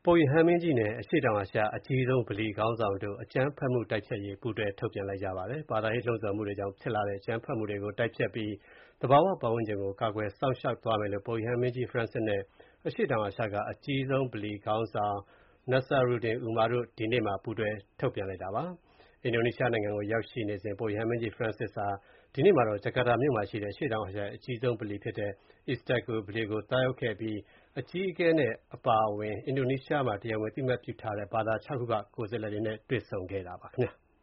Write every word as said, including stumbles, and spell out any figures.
ပုပ်ရဟန်းမင်းကြီးနဲ့ အရှေ့တောင်အာရှ အကြီးဆုံးဗလီခေါင်းဆောင်တို့ အကြမ်းဖက်မှုတိုက်ဖျက်ရေး ပူးတွဲထုတ်ပြန်လိုက်ကြပါတယ်။ ဘာသာရေးလှုံ့ဆော်မှုတွေကြောင့်ဖြစ်လာတဲ့ အကြမ်းဖက်မှုတွေကို တိုက်ဖျက်ပြီး သဘာဝပတ်ဝန်းကျင်ကို ကာကွယ်စောင့်ရှောက်သွားမယ်လို့ ပုပ်ရဟန်းမင်းကြီး Francis နဲ့ အရှေ့တောင်အာရှက အကြီးဆုံးဗလီခေါင်းဆောင် Nasaruddin Umar တို့ ဒီကနေ့ ပူးတွဲထုတ်ပြန်လိုက်တာပါ။ အင်ဒိုနီးရှားနိုင်ငံကိုရောက်ရှိနေစဉ် ပုပ်ရဟန်းမင်းကြီး Francis ဟာ ဒီနေ့မှာတော့ ဂျကာတာမြို့မှာရှိတဲ့ အရှေ့တောင်အာရှရဲ့ အကြီးဆုံးဗလီဖြစ်တဲ့ Istanbul ဗလီကို သွားရောက်ခဲ့ပြီး အကြီးအကဲနဲ့ အပါအဝင် အင်ဒိုနီးရှားမှာ တရားဝင်အသိအမှတ်ပြုထားတဲ့ ဘာသာ ၆ ခုက ကိုယ်စားလှယ်တွေနဲ့ တွေ့ဆုံခဲ့တာပါခင်ဗျာ။